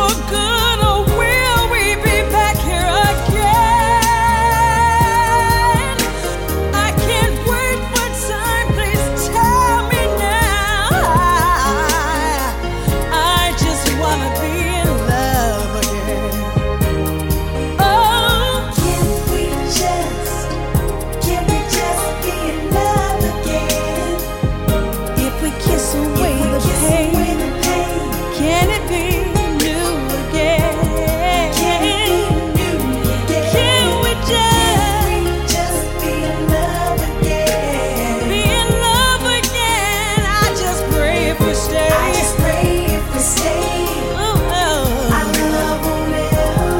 good, or will we be back here again? I can't wait for time, please tell me now. I just wanna be in love again. Oh, Can we just be in love again? if we kiss away the pain, can it be new again? Can we Just be in love again. be in love again? I just pray if we stay. I just pray if we stay, Oh, oh. our love will never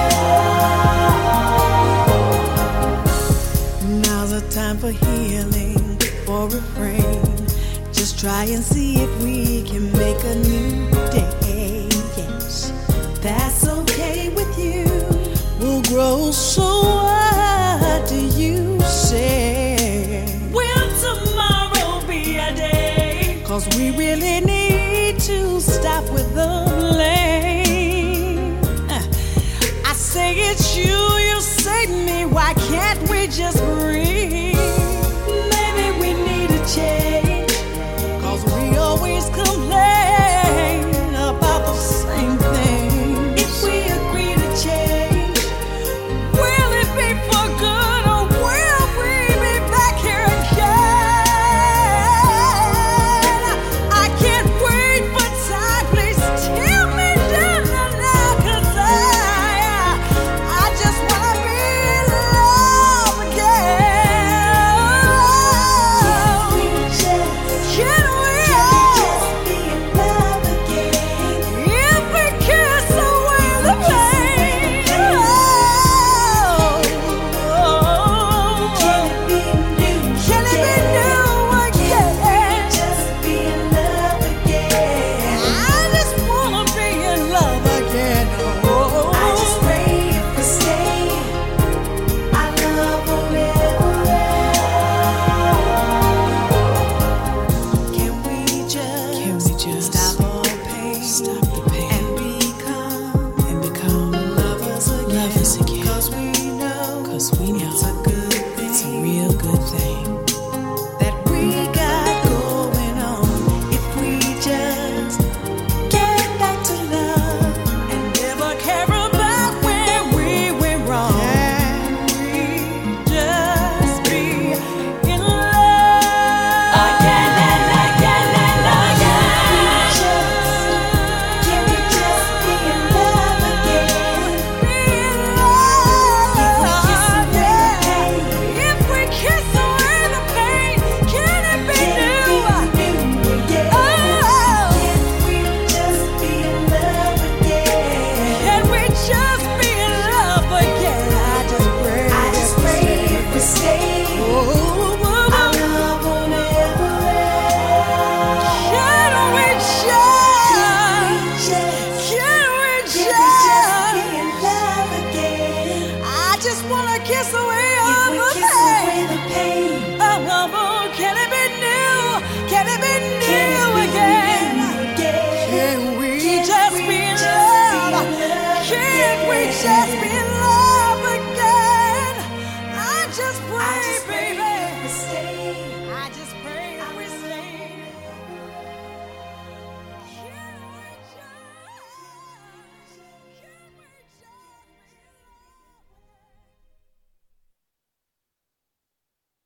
end. Now's the time for healing, for refrain. Just try and see if we can make a new day. Yes, that's okay with you. We'll grow, so what do you say? Will tomorrow be a day? 'Cause we really